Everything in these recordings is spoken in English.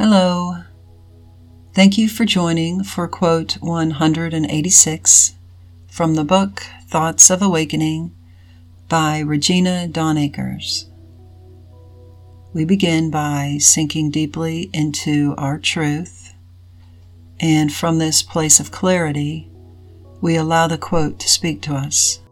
Hello. Thank you for joining for quote 186 from the book Thoughts of Awakening by Regina Dawn Akers. We begin by sinking deeply into our truth, and from this place of clarity, we allow the quote to speak to us.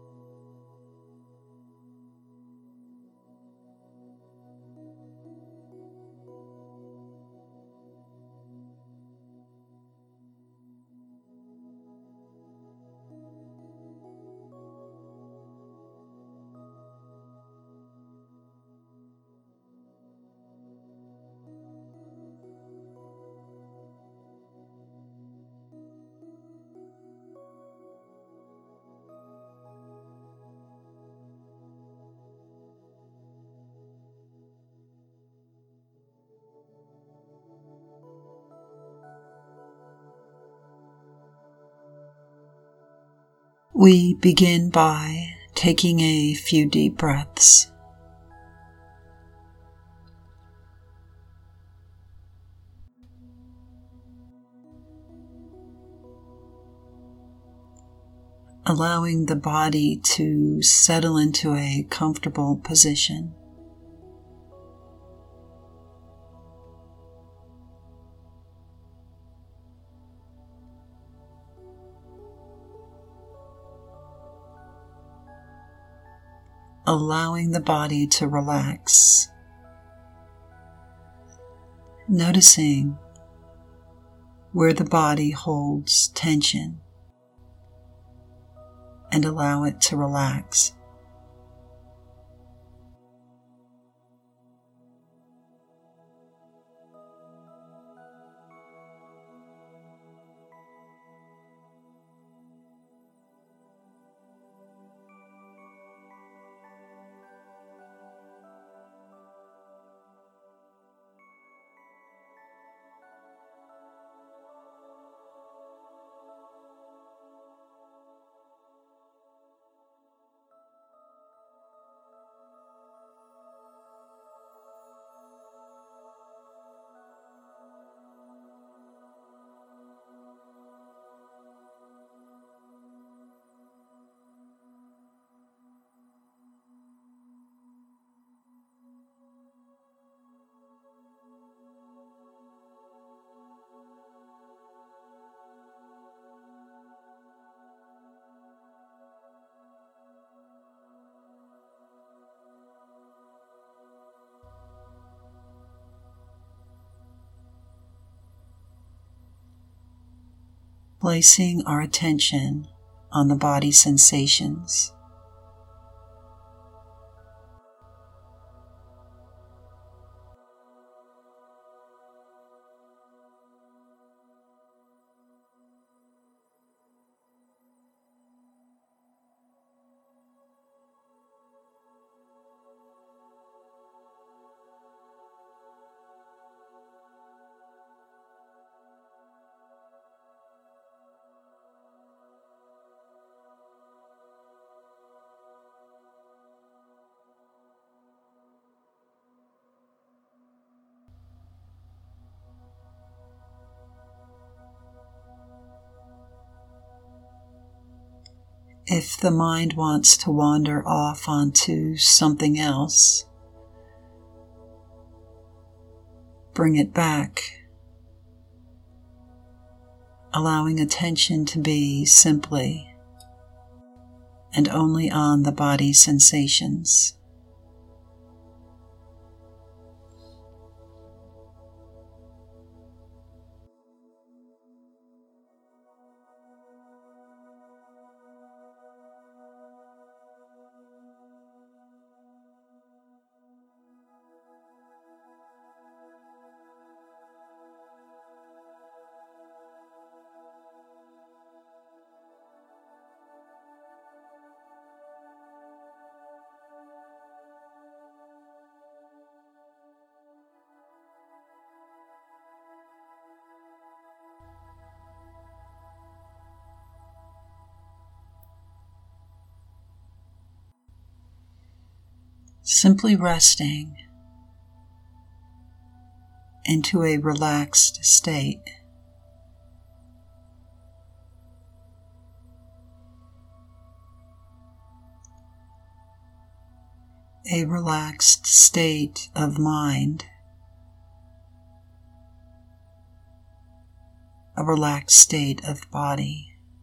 We begin by taking a few deep breaths. Allowing the body to settle into a comfortable position. Allowing the body to relax. Noticing where the body holds tension and allow it to relax. Placing our attention on the body sensations. If the mind wants to wander off onto something else, bring it back, allowing attention to be simply and only on the body sensations. Simply resting into a relaxed state. A relaxed state of mind, a relaxed state of body.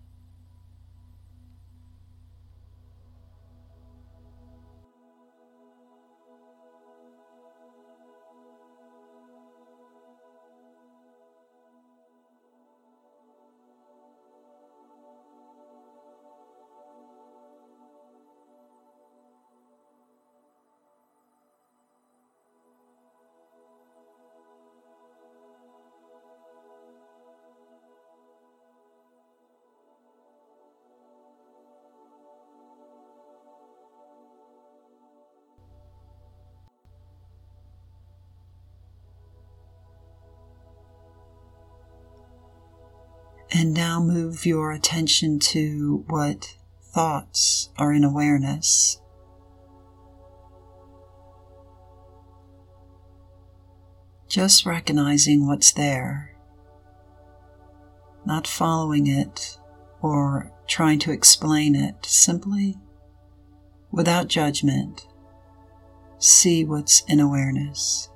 And now move your attention to what thoughts are in awareness. Just recognizing what's there, not following it or trying to explain it, simply, without judgment, see what's in awareness.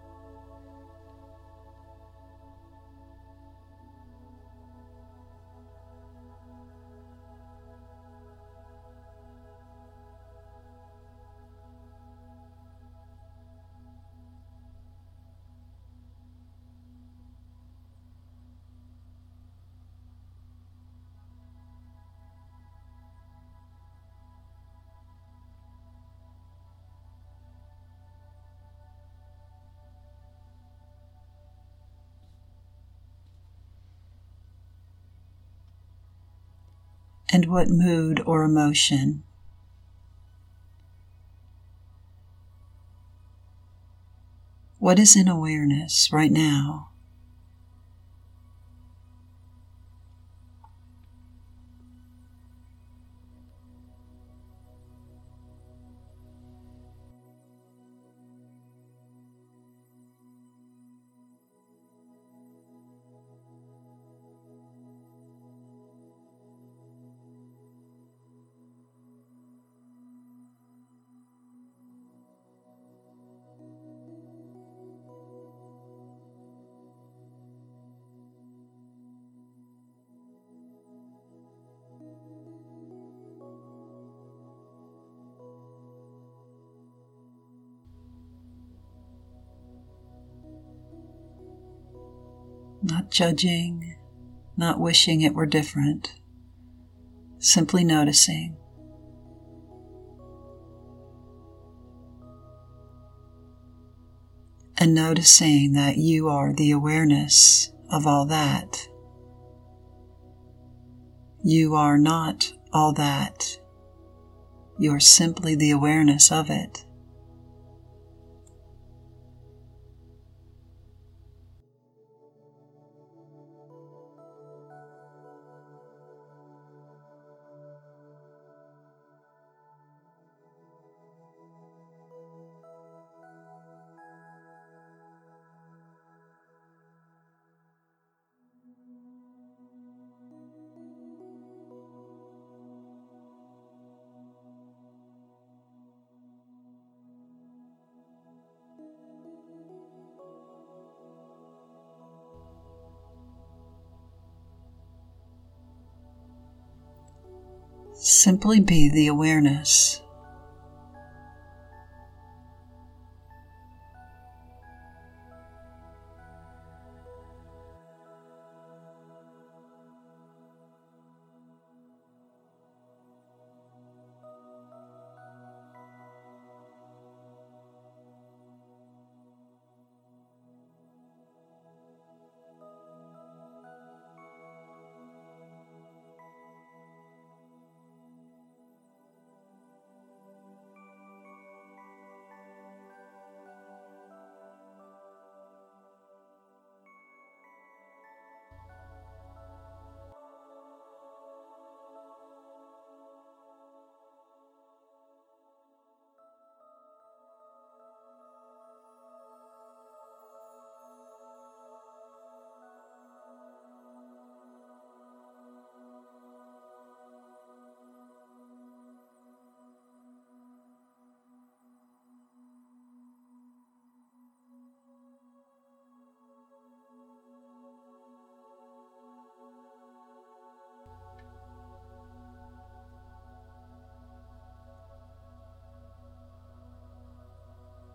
And what mood or emotion? What is in awareness right now? Not judging, not wishing it were different, simply noticing. And noticing that you are the awareness of all that. You are not all that. You are simply the awareness of it. Simply be the awareness.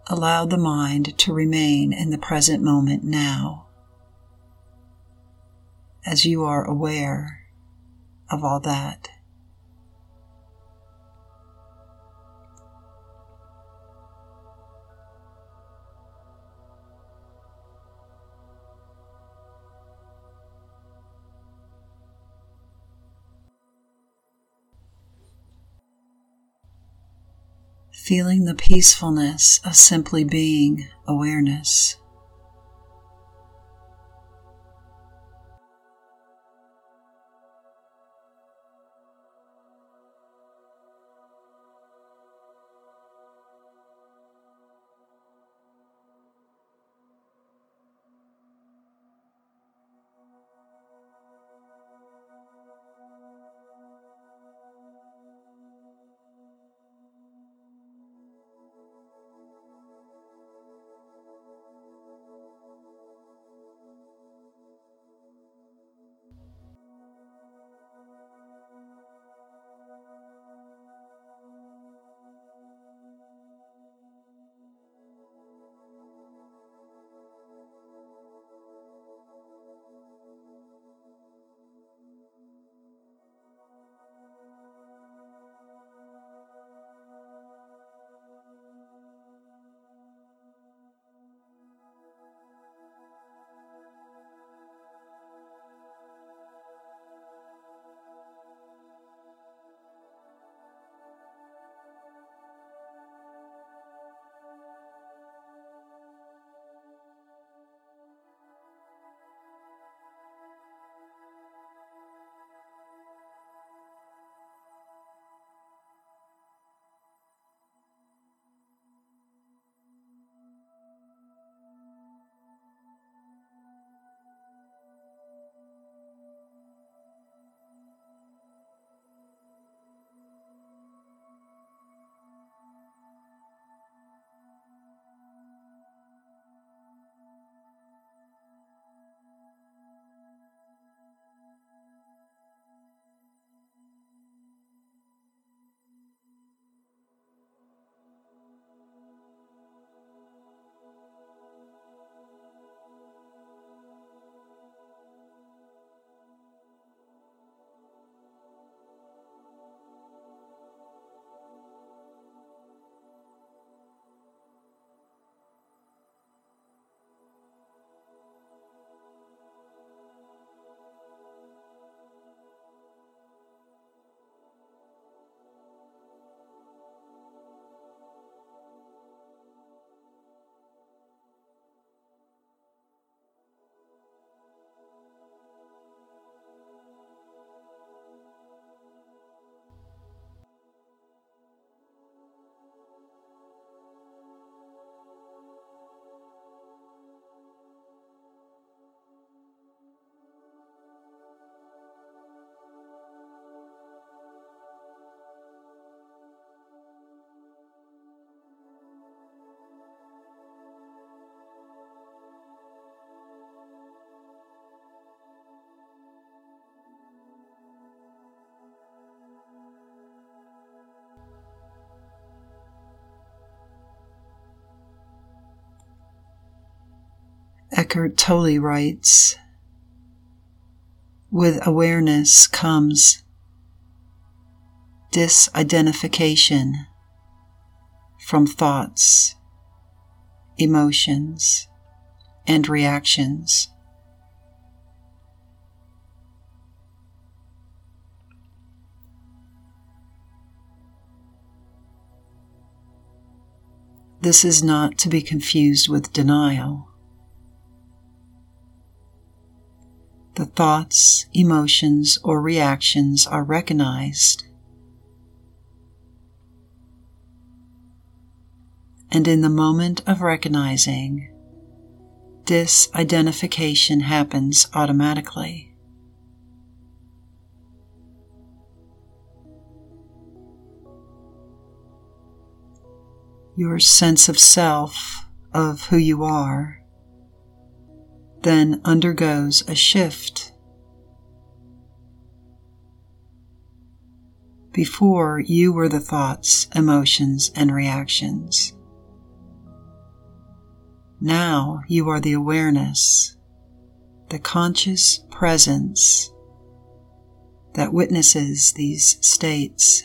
Allow the mind to remain in the present moment now, as you are aware of all that. Feeling the peacefulness of simply being awareness. Eckhart Tolle writes, "With awareness comes disidentification from thoughts, emotions, and reactions." This is not to be confused with denial. The thoughts, emotions, or reactions are recognized, and in the moment of recognizing, disidentification happens automatically. Your sense of self, of who you are, then undergoes a shift. Before, you were the thoughts, emotions, and reactions. Now you are the awareness, the conscious presence that witnesses these states.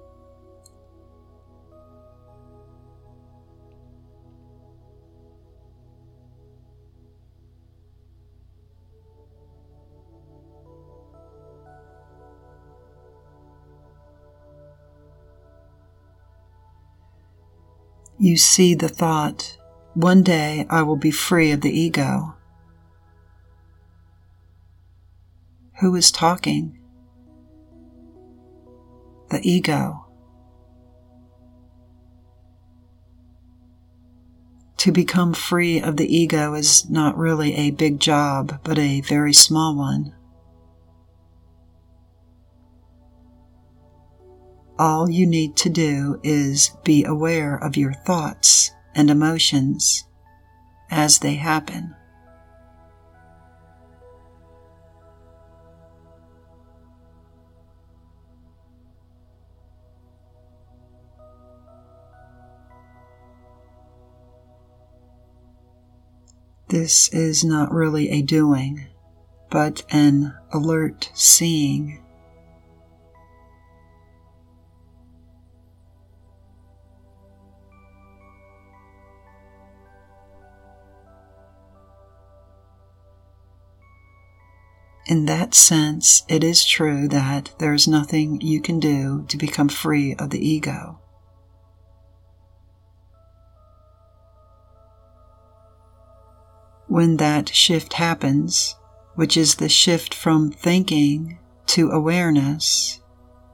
You see the thought, one day I will be free of the ego. Who is talking? The ego. To become free of the ego is not really a big job, but a very small one. All you need to do is be aware of your thoughts and emotions as they happen. This is not really a doing, but an alert seeing. In that sense, it is true that there is nothing you can do to become free of the ego. When that shift happens, which is the shift from thinking to awareness,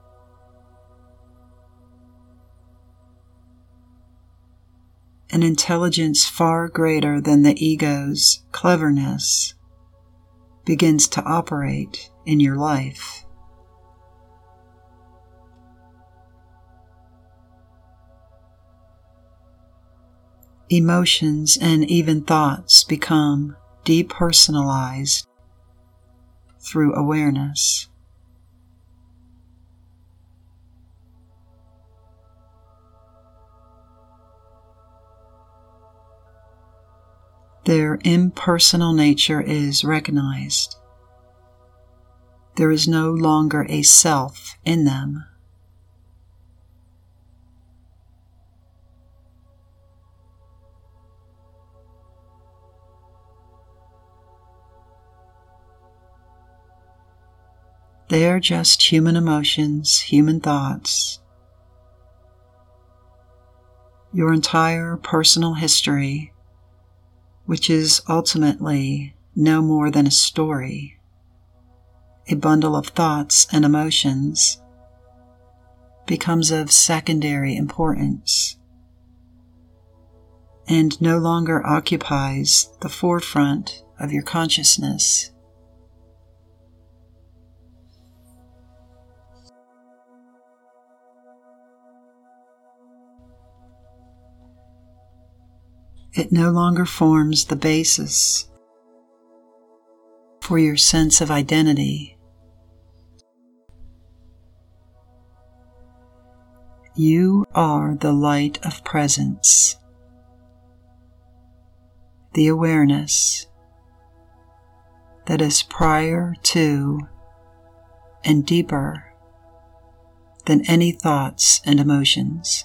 an intelligence far greater than the ego's cleverness begins to operate in your life. Emotions and even thoughts become depersonalized through awareness. Their impersonal nature is recognized. There is no longer a self in them. They are just human emotions, human thoughts. Your entire personal history, which is ultimately no more than a story, a bundle of thoughts and emotions, becomes of secondary importance and no longer occupies the forefront of your consciousness. It no longer forms the basis for your sense of identity. You are the light of presence, the awareness that is prior to and deeper than any thoughts and emotions.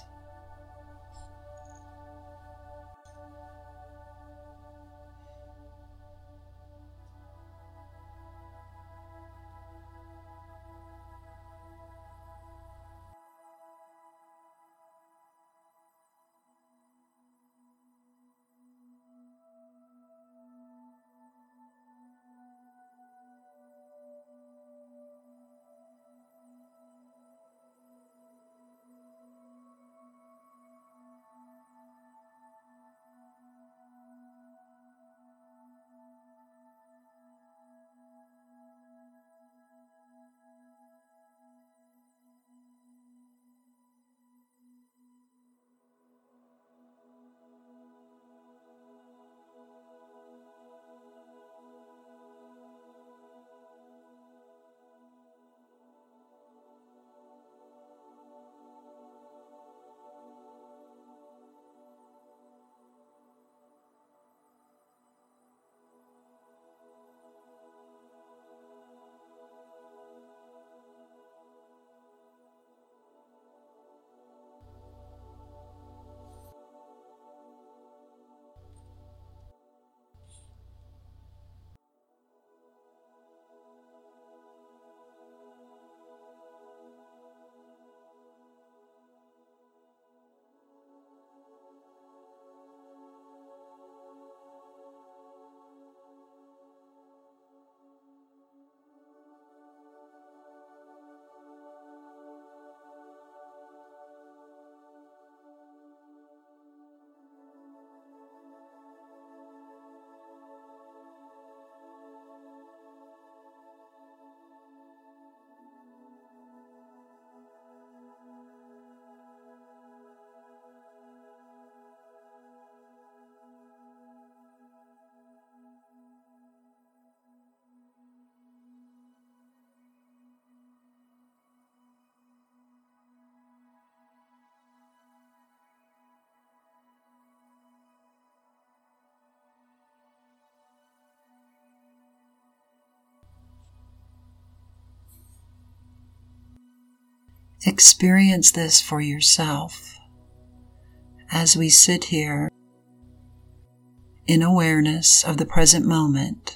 Experience this for yourself as we sit here in awareness of the present moment.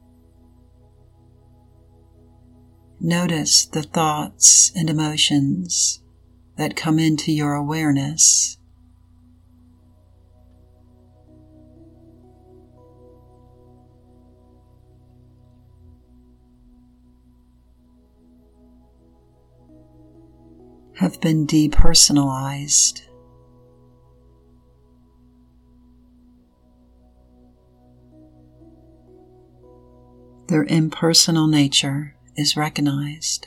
Notice the thoughts and emotions that come into your awareness. Have been depersonalized. Their impersonal nature is recognized.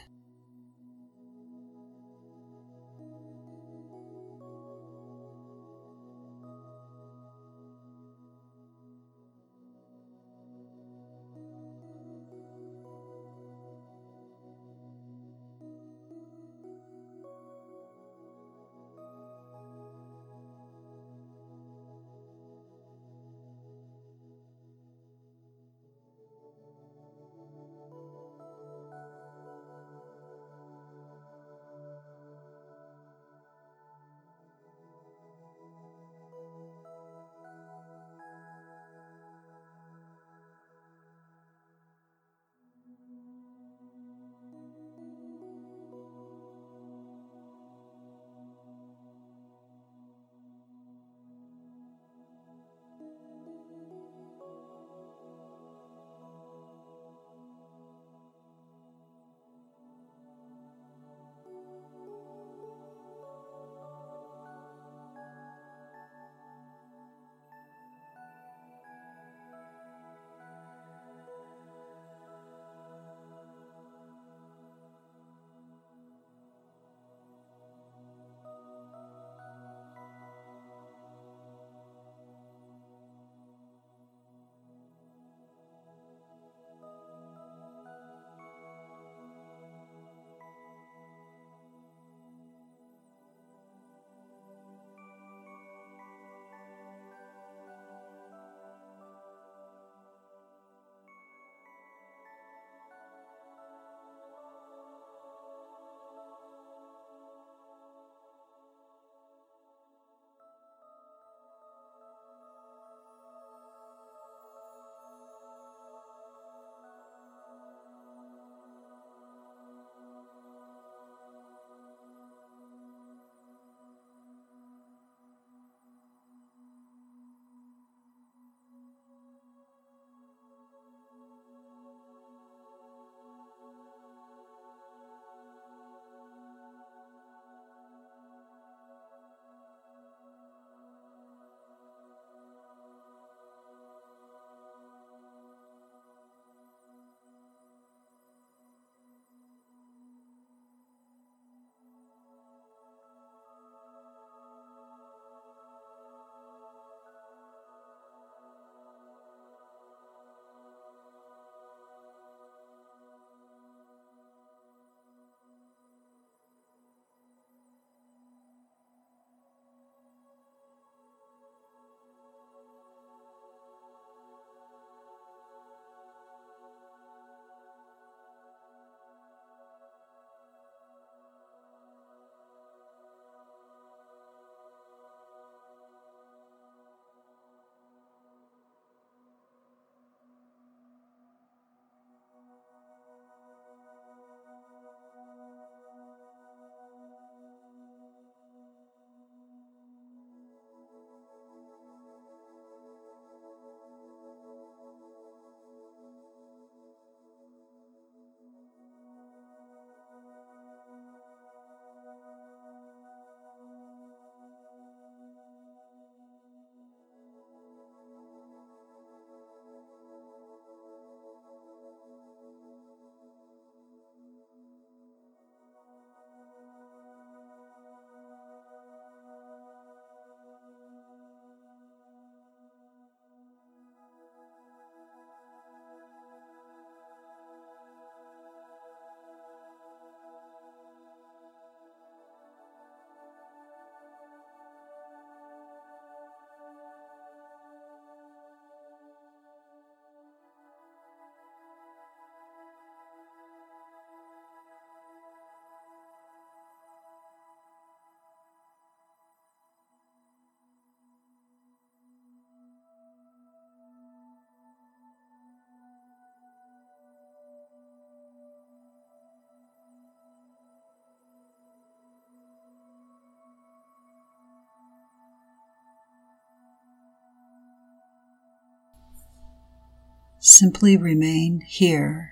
Simply remain here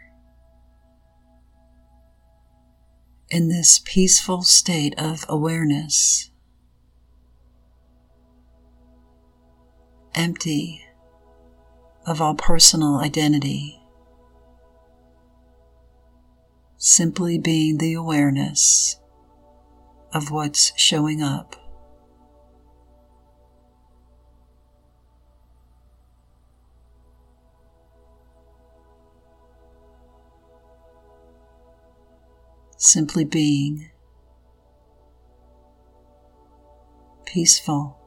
in this peaceful state of awareness, empty of all personal identity, simply being the awareness of what's showing up. Simply being peaceful.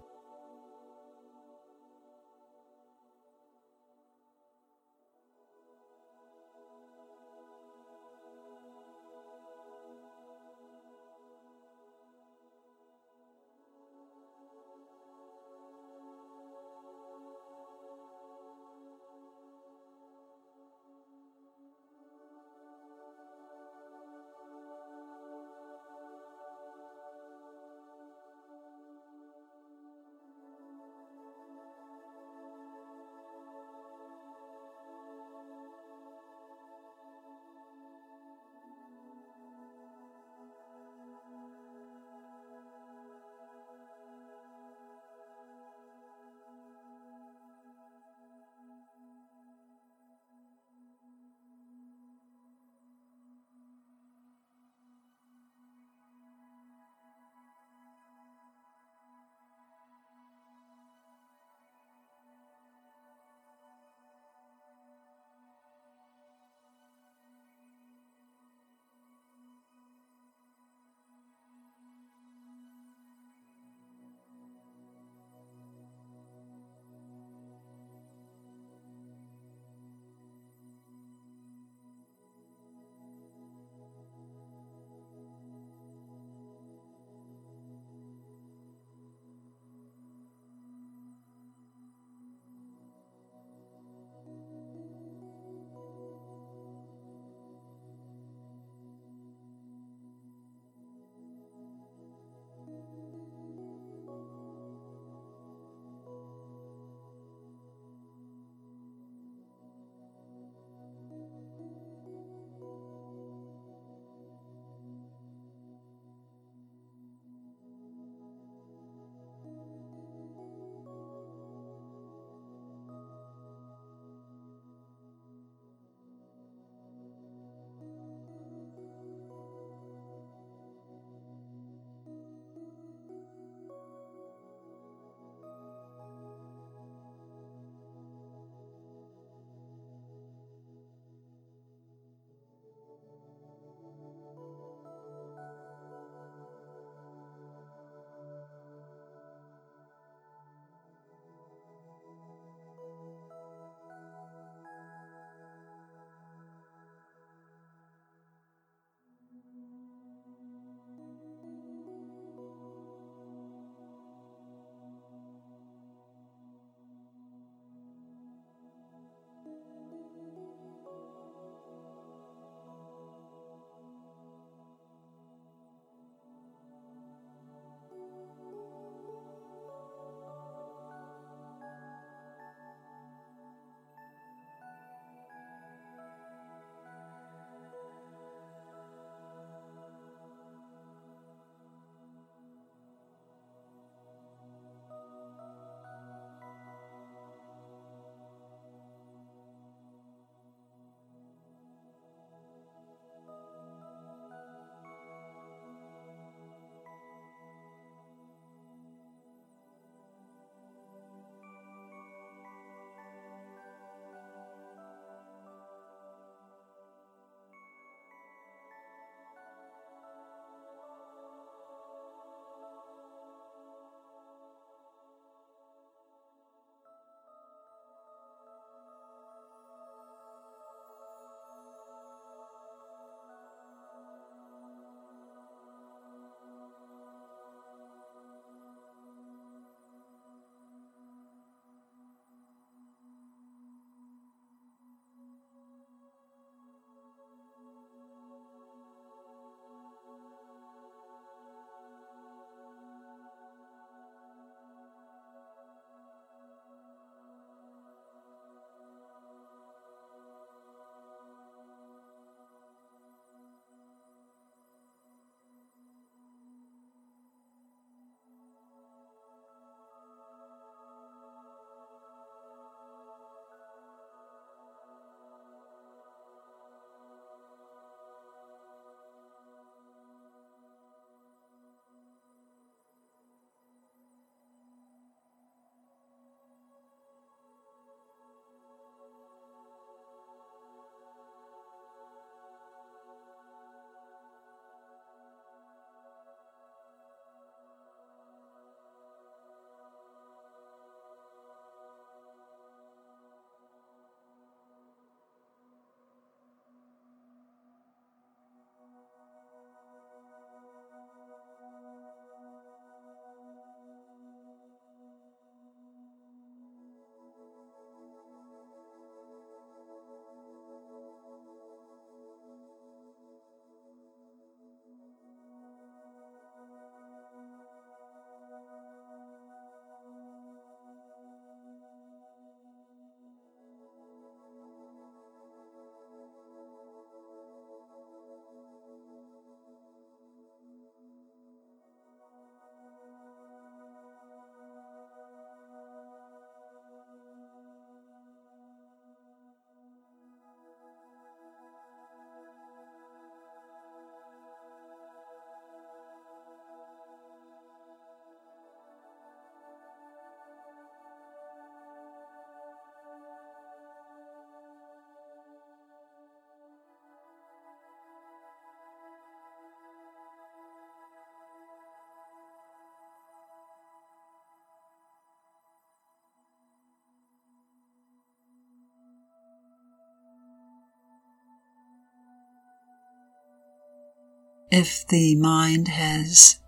If the mind has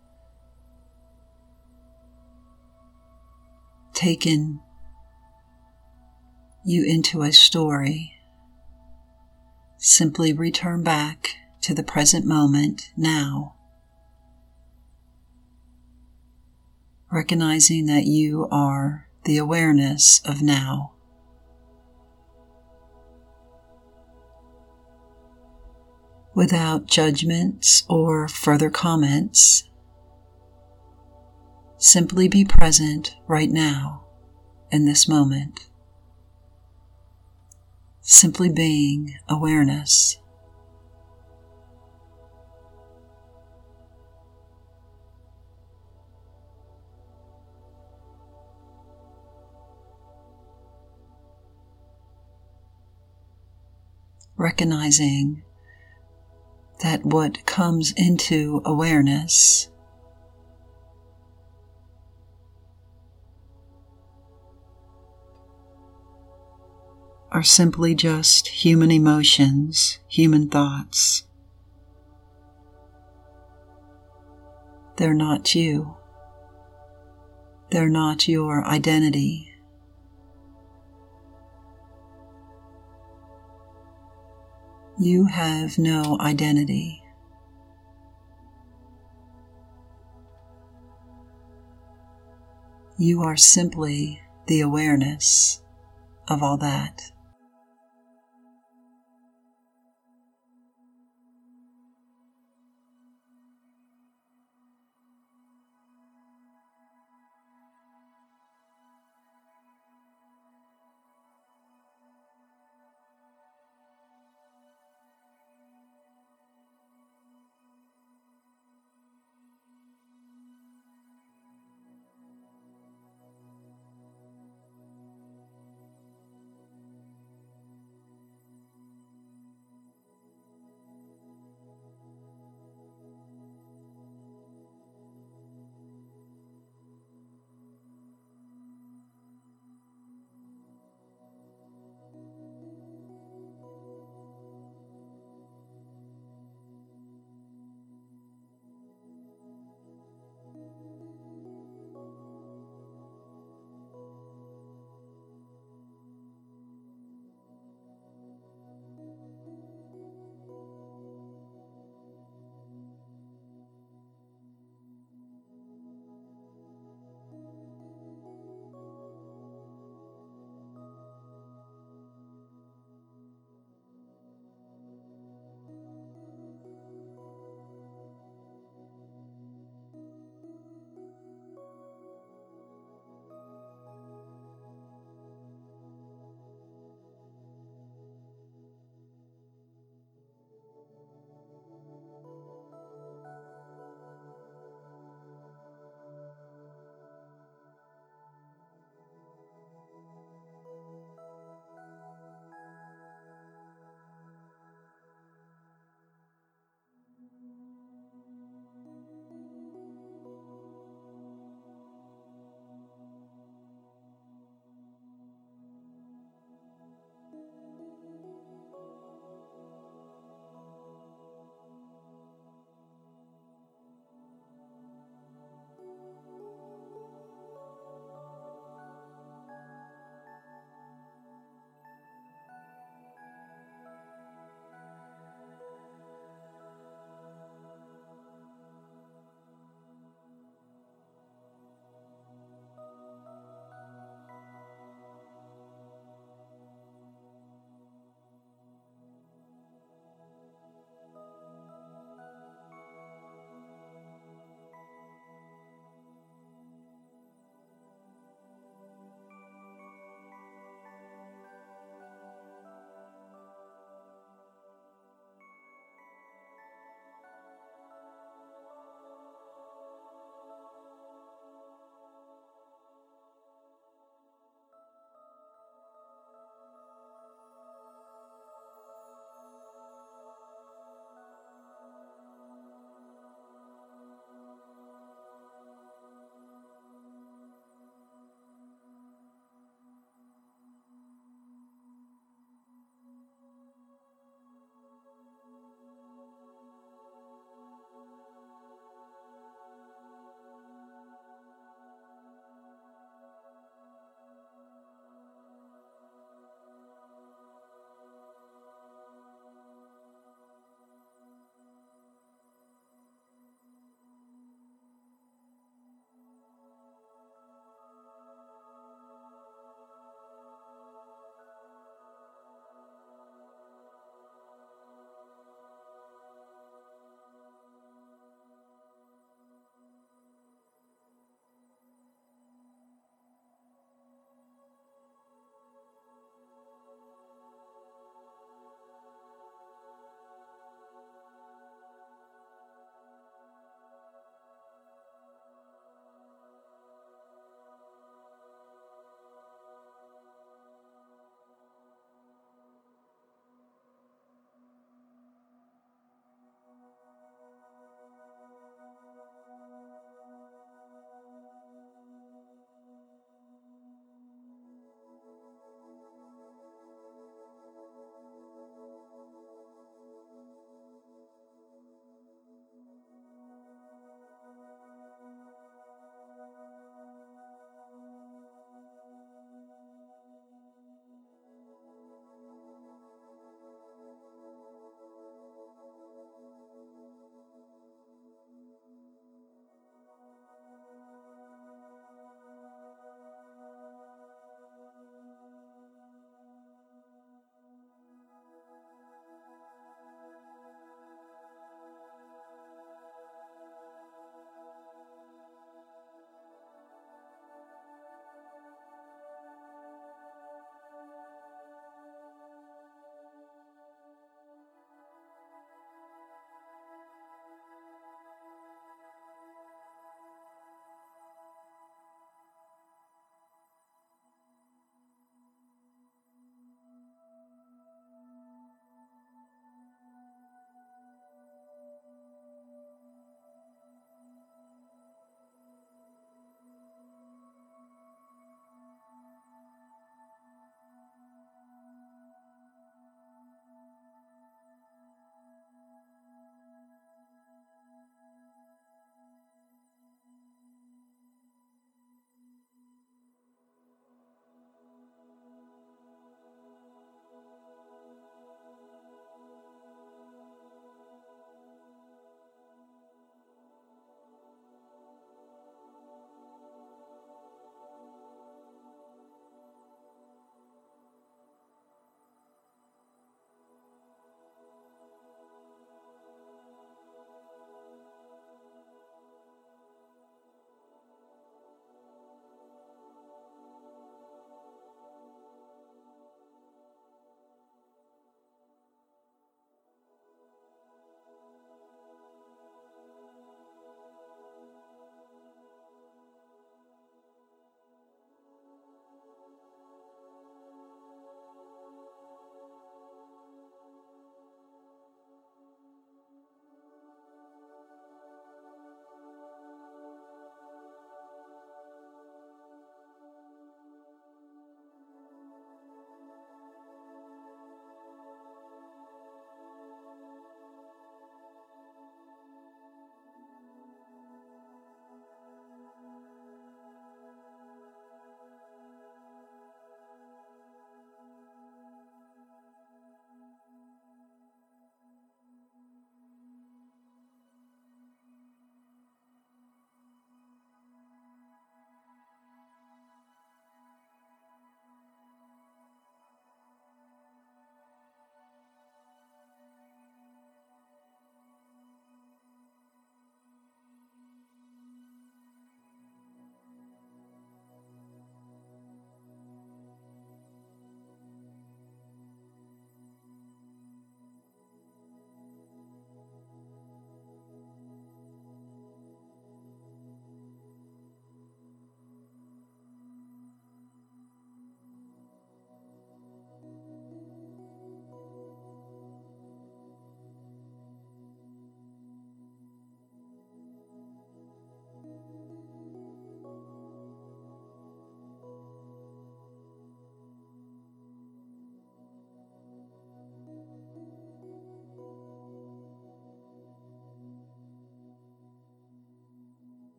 taken you into a story, simply return back to the present moment now, recognizing that you are the awareness of now. Without judgments or further comments, simply be present right now in this moment. Simply being awareness. Recognizing that what comes into awareness are simply just human emotions, human thoughts. They're not you. They're not your identity. You have no identity. You are simply the awareness of all that.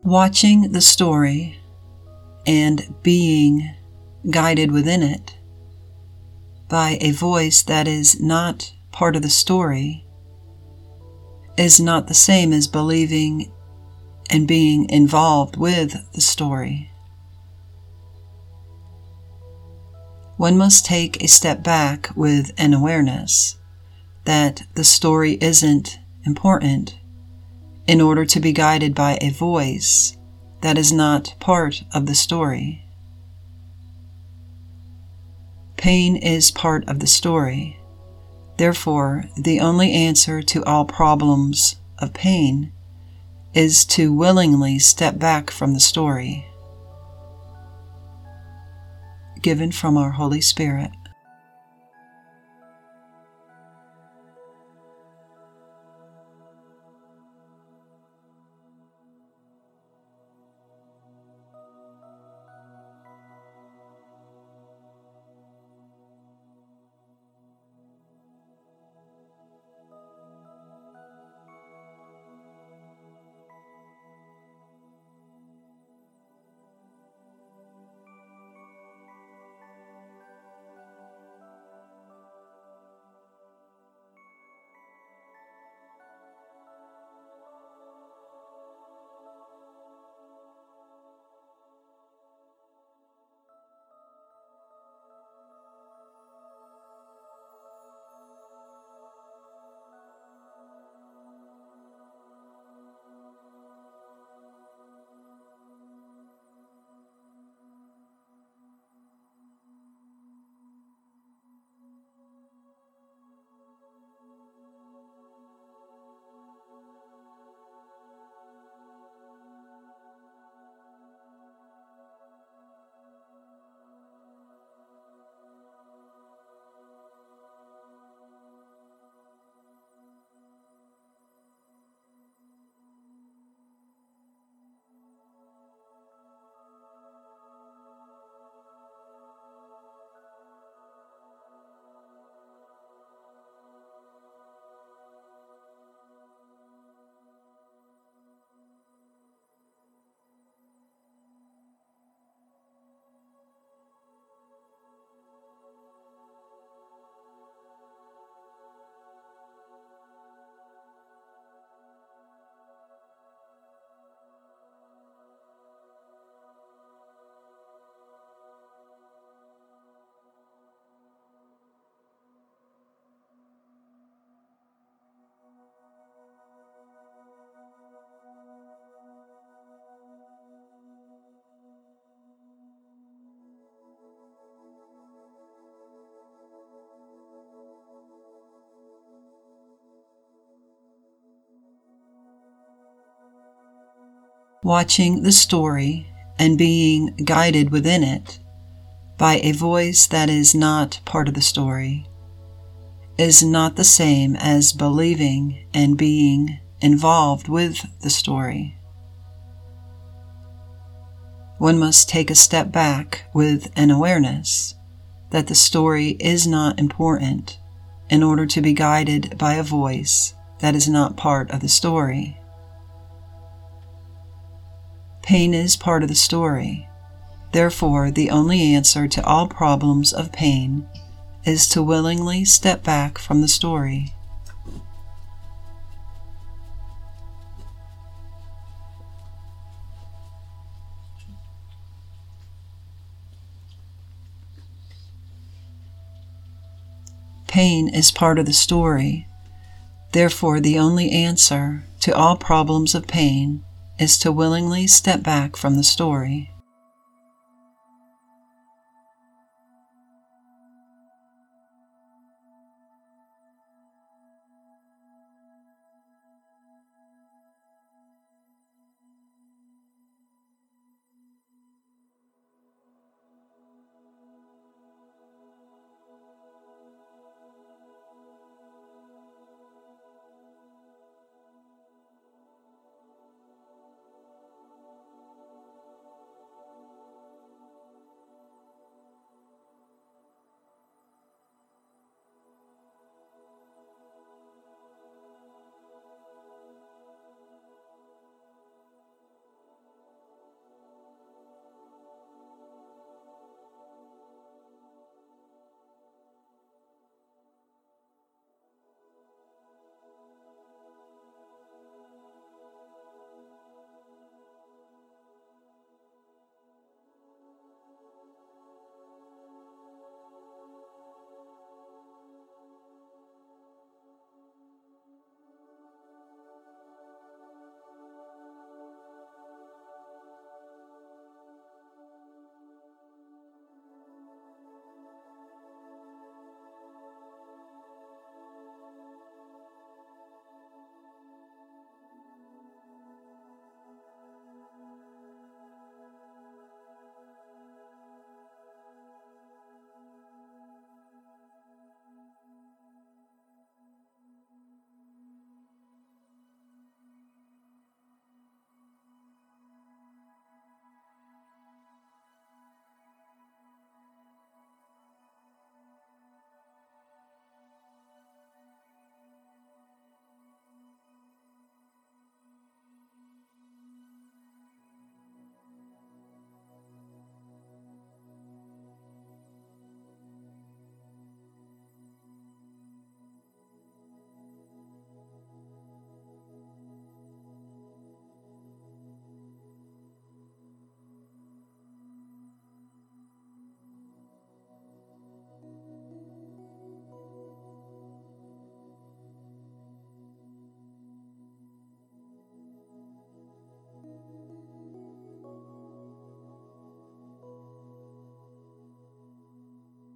Watching the story and being guided within it by a voice that is not part of the story is not the same as believing and being involved with the story. One must take a step back with an awareness that the story isn't important in order to be guided by a voice that is not part of the story. Pain is part of the story. Therefore, the only answer to all problems of pain is to willingly step back from the story. Given from our Holy Spirit. Watching the story and being guided within it by a voice that is not part of the story is not the same as believing and being involved with the story. One must take a step back with an awareness that the story is not important in order to be guided by a voice that is not part of the story. Pain is part of the story. Therefore, the only answer to all problems of pain is to willingly step back from the story. Pain is part of the story. Therefore, the only answer to all problems of pain is to willingly step back from the story.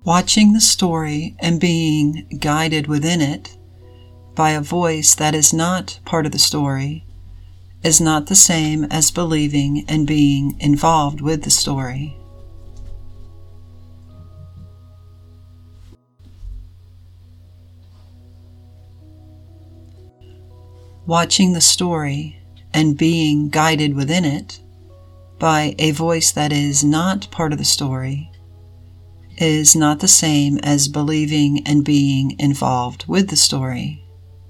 Watching the story and being guided within it by a voice that is not part of the story is not the same as believing and being involved with the story. Watching the story and being guided within it by a voice that is not part of the story is not the same as believing and being involved with the story.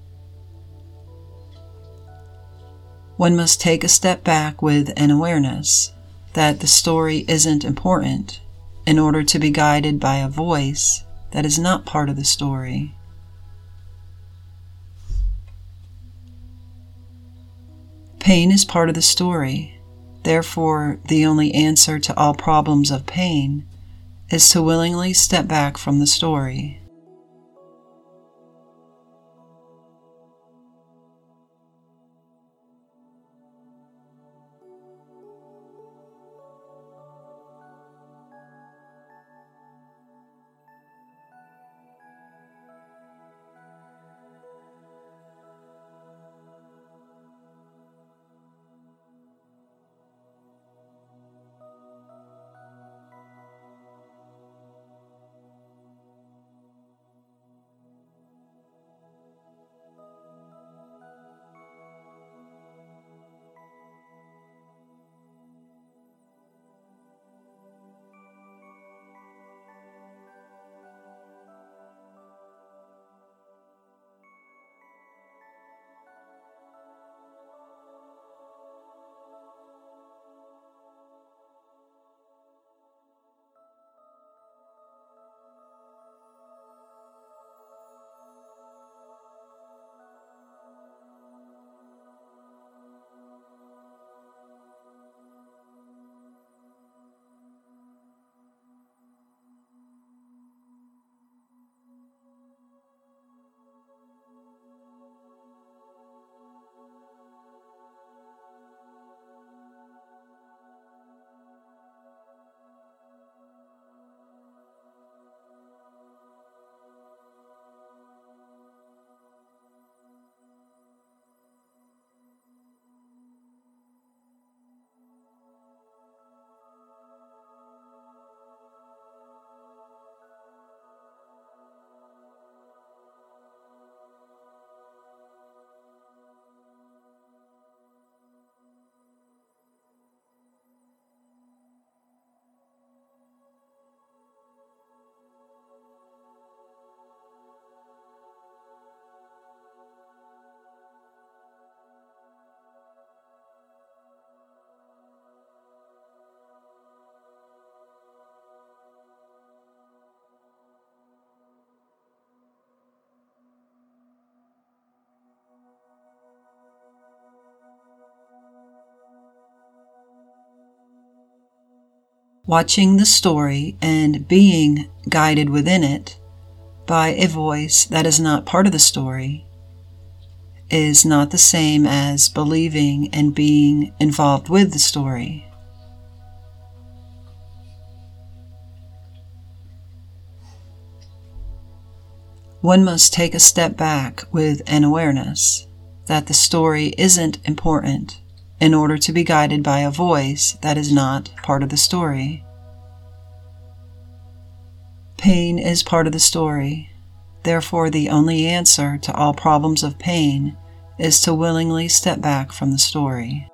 One must take a step back with an awareness that the story isn't important in order to be guided by a voice that is not part of the story. Pain is part of the story. Therefore, the only answer to all problems of pain is to willingly step back from the story. Watching the story and being guided within it by a voice that is not part of the story is not the same as believing and being involved with the story. One must take a step back with an awareness that the story isn't important in order to be guided by a voice that is not part of the story. Pain is part of the story. Therefore, the only answer to all problems of pain is to willingly step back from the story.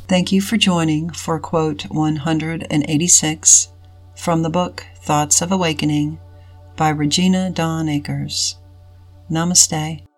Thank you for joining for quote 186 from the book Thoughts of Awakening by Regina Dawn Akers. Namaste.